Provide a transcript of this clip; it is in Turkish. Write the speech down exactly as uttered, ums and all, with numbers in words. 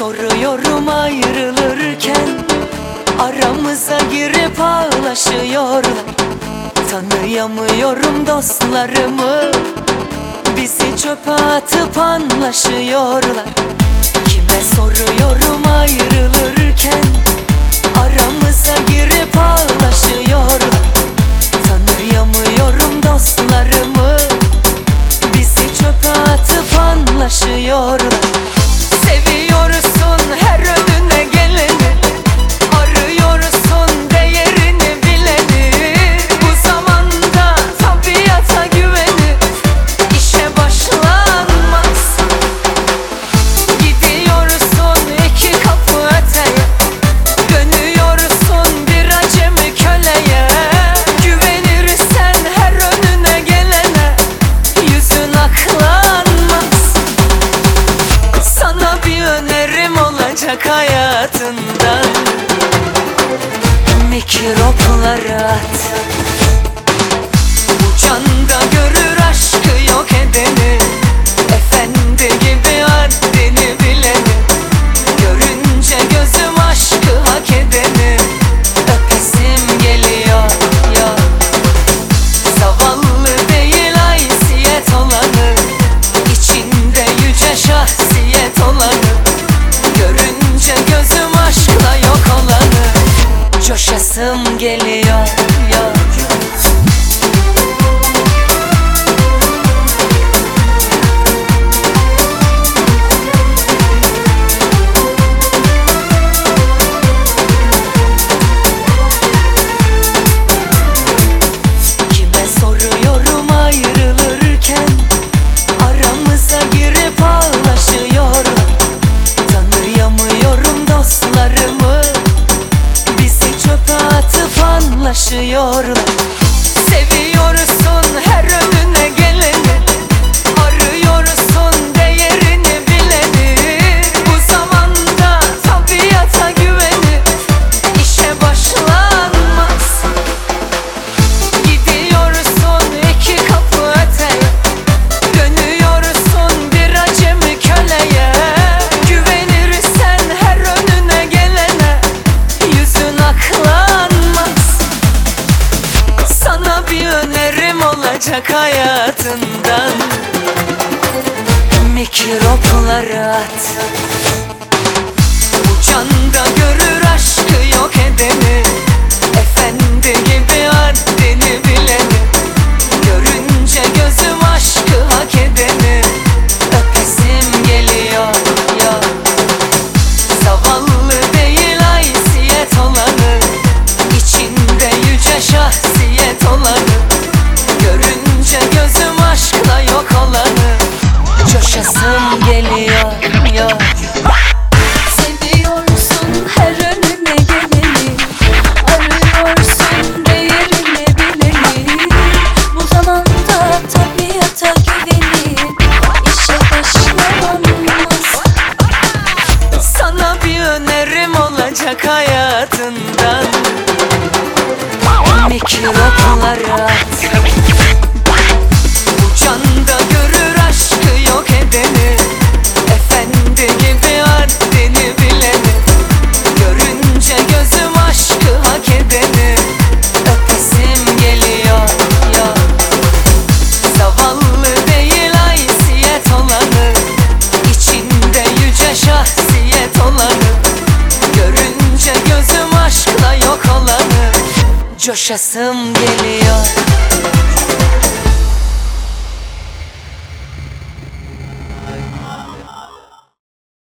soruyorum ayrılırken, aramıza girip ağlaşıyorlar. Tanıyamıyorum dostlarımı, bizi çöpe atıp anlaşıyorlar. Kime soruyorum ayrılırken, aramıza girip ağlaşıyorlar. Tanıyamıyorum dostlarımı, bizi çöpe atıp anlaşıyorlar. Seviyorsun her önüne geleni, arıyorsun değerini bileni. Bu zamanda tabiata güvenip işe başlanmaz. Gidiyorsun iki kapı öteye, dönüyorsun bir acemi köleye. Güvenirsen her önüne gelene, yüzün aklanmaz. Sana bir önerim olacak hayatından, mikropları at. Uçanda görür aşkı yok edeni, efendi gibi haddini bileni. Görünce gözüm aşkı hak edeni, öpesim geliyor ya. Zavallı değil haysiyet olanı, içinde yüce şahsiyet olanı. Görünce gözüm aşkla yok olanı, coşasım geliyor ya. Kime soruyorum ayrılırken, aramıza girip ağlaşıyorlar. Tanıyamıyorum dostlarımı, bizi çöpe atıp anlaşıyorlar. Seviyorsun her önüne geleni, arıyorsun değerini bileni. Bu zamanda tabiata güvenip işe başlanmaz. Gidiyorsun iki kapı öteye, dönüyorsun bir acemi köleye. Güvenirsen her önüne gelene, yüzün aklanmaz. Sana bir önerim olacak hayatından, mikropları at. Uçanda görür aşkı yok edeni, efendi gibi haddini bileni. Görünce gözüm aşkı hak edeni, öpesim geliyor ya. Zavallı değil haysiyet olanı, içinde yüce şahsiyet olanı. Görünce gözüm aşkla yok olanı, coşasım geliyor ya. Seviyorsun her önüne geleni, arıyorsun değerini bileni. Bu zamanda tabiata güvenip işe başlanmaz. Sana bir önerim olacak hayatından, mikropları at. Uçanda görür aşkı yok edeni, efendi gibi haddini bileni. Görünce gözüm aşkı hak edeni, öpesim geliyor ya. Zavallı değil haysiyet olanı, içinde yüce şahsiyet olanı. Görünce gözüm aşkla yok olanı, coşasım geliyor.